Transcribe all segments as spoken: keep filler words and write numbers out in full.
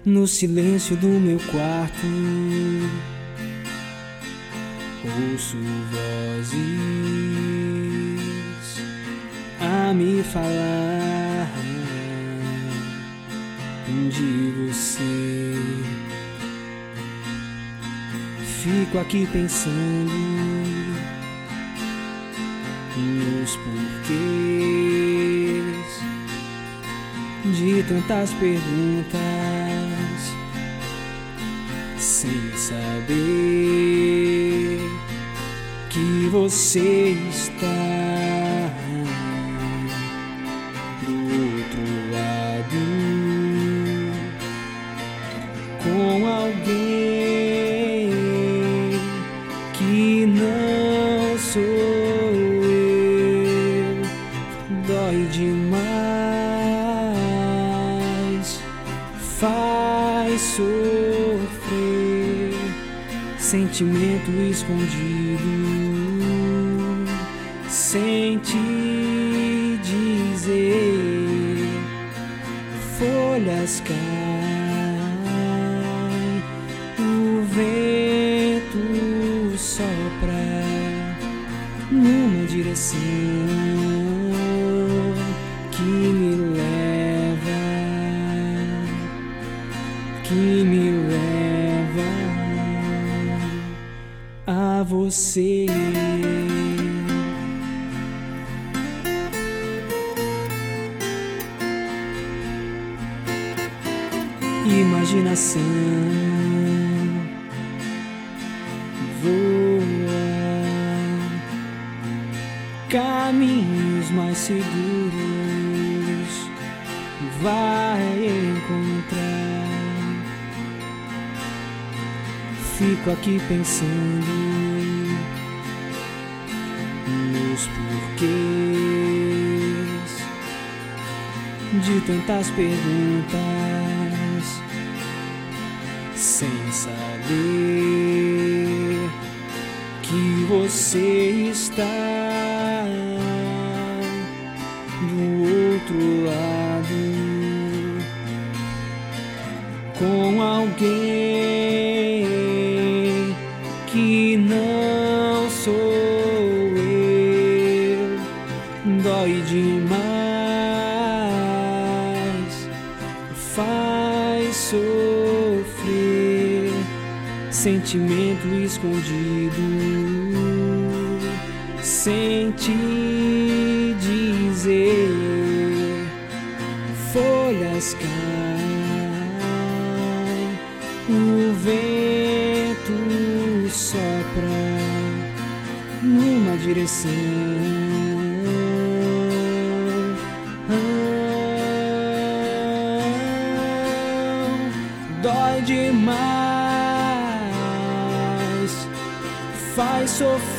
No silêncio do meu quarto, ouço vozes a me falar de você. Fico aqui pensando nos porquês de tantas perguntas, sem saber que você está do outro lado, com alguém que não sou eu. Dói demais, faz sofrer, sentimento escondido, sem te dizer. Folhas caem, o vento sopra numa direção que me leva, que me leva a você. Imaginação voa, caminhos mais seguros vai encontrar. Fico aqui pensando nos porquês de tantas perguntas, sem saber que você está do outro lado, com alguém que não sou eu. Dói demais, faz sofrer, sentimento escondido, sem te dizer. Folhas caem, o vento sopra numa direção. Dói demais, faz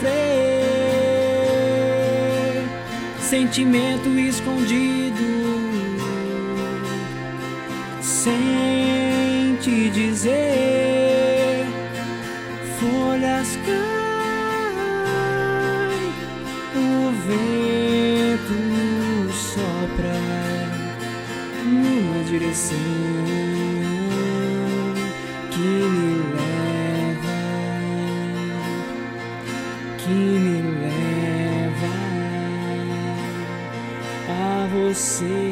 sofrer, sentimento escondido, sem te dizer. Folhas caem, o vento sopra numa direção que me leva, que me leva a você.